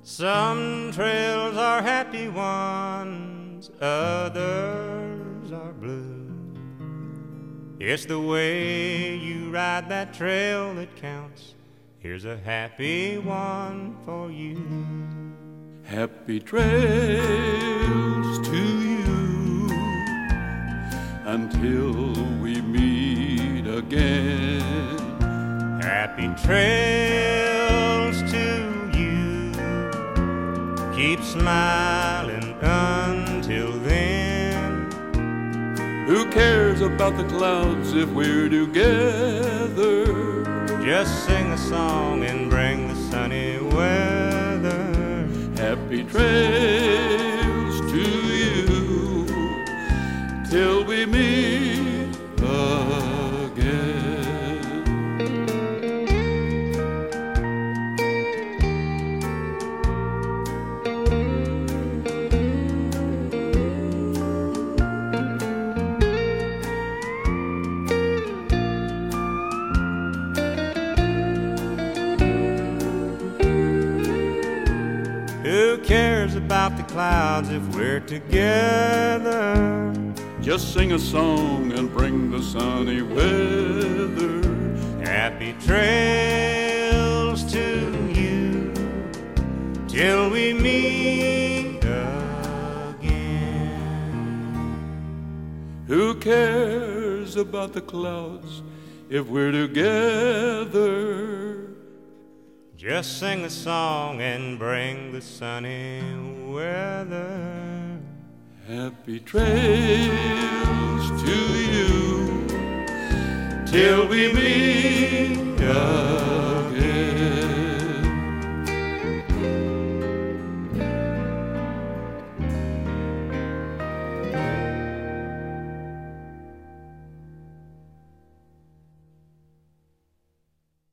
Some trails are happy ones, others are blue. It's the way you ride that trail that counts. Here's a happy one for you. Happy trails to you until we meet again. Happy trails to you. Keep smiling until then. Who cares about the clouds if we're together? Just sing a song and bring the sunny weather. Happy trails to you till we meet again. Who cares about the clouds if we're together? Just sing a song and bring the sunny weather. Happy trails to you till we meet again. Who cares about the clouds if we're together? Just sing a song and bring the sunny weather. Happy trails to you till we meet